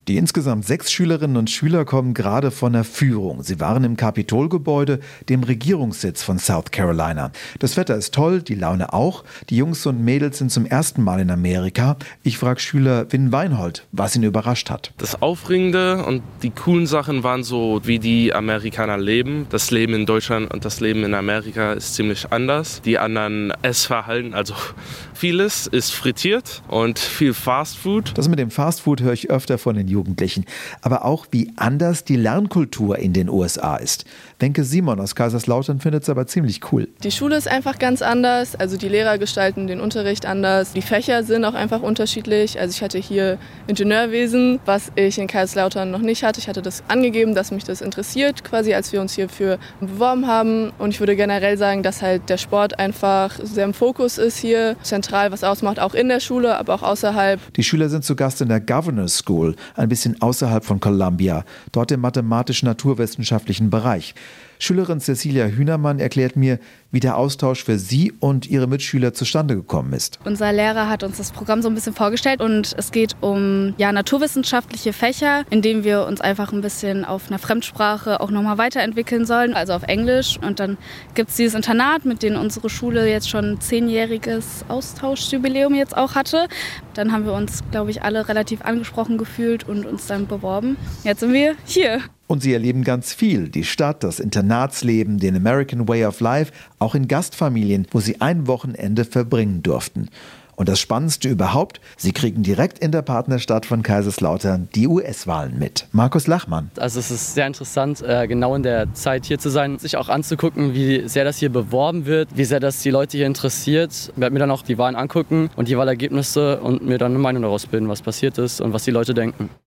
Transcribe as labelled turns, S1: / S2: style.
S1: Die insgesamt 6 Schülerinnen und Schüler kommen gerade von der Führung. Sie waren im Kapitolgebäude, dem Regierungssitz von South Carolina. Das Wetter ist toll, die Laune auch. Die Jungs und Mädels sind zum ersten Mal in Amerika. Ich frage Schüler Win Weinhold, was ihn überrascht hat.
S2: Das Aufregende und die coolen Sachen waren so, wie die Amerikaner leben. Das Leben in Deutschland und das Leben in Amerika ist ziemlich anders. Die anderen Essverhalten, also vieles ist frittiert und viel Fastfood.
S1: Das mit dem Fastfood höre ich öfter von den Jugendlichen. Aber auch, wie anders die Lernkultur in den USA ist. Wenke Simon aus Kaiserslautern findet es aber ziemlich cool.
S3: Die Schule ist einfach ganz anders. Also die Lehrer gestalten den Unterricht anders. Die Fächer sind auch einfach unterschiedlich. Also ich hatte hier Ingenieurwesen, was ich in Kaiserslautern noch nicht hatte. Ich hatte das angegeben, dass mich das interessiert, quasi als wir uns hierfür beworben haben. Und ich würde generell sagen, dass halt der Sport einfach sehr im Fokus ist hier. Zentral was ausmacht, auch in der Schule, aber auch außerhalb.
S1: Die Schüler sind zu Gast in der Governor's School, ein bisschen außerhalb von Columbia, dort im mathematisch-naturwissenschaftlichen Bereich. Schülerin Cecilia Hühnermann erklärt mir, wie der Austausch für sie und ihre Mitschüler zustande gekommen ist.
S4: Unser Lehrer hat uns das Programm so ein bisschen vorgestellt und es geht um naturwissenschaftliche Fächer, in denen wir uns einfach ein bisschen auf einer Fremdsprache auch nochmal weiterentwickeln sollen, also auf Englisch. Und dann gibt es dieses Internat, mit dem unsere Schule jetzt schon 10-jähriges Austauschjubiläum jetzt auch hatte. Dann haben wir uns, glaube ich, alle relativ angesprochen gefühlt und uns dann beworben. Jetzt sind wir hier.
S1: Und sie erleben ganz viel. Die Stadt, das Internatsleben, den American Way of Life, auch in Gastfamilien, wo sie ein Wochenende verbringen durften. Und das Spannendste überhaupt, sie kriegen direkt in der Partnerstadt von Kaiserslautern die US-Wahlen mit. Markus Lachmann.
S5: Also es ist sehr interessant, genau in der Zeit hier zu sein, sich auch anzugucken, wie sehr das hier beworben wird, wie sehr das die Leute hier interessiert. Ich werde mir dann auch die Wahlen angucken und die Wahlergebnisse und mir dann eine Meinung daraus bilden, was passiert ist und was die Leute denken.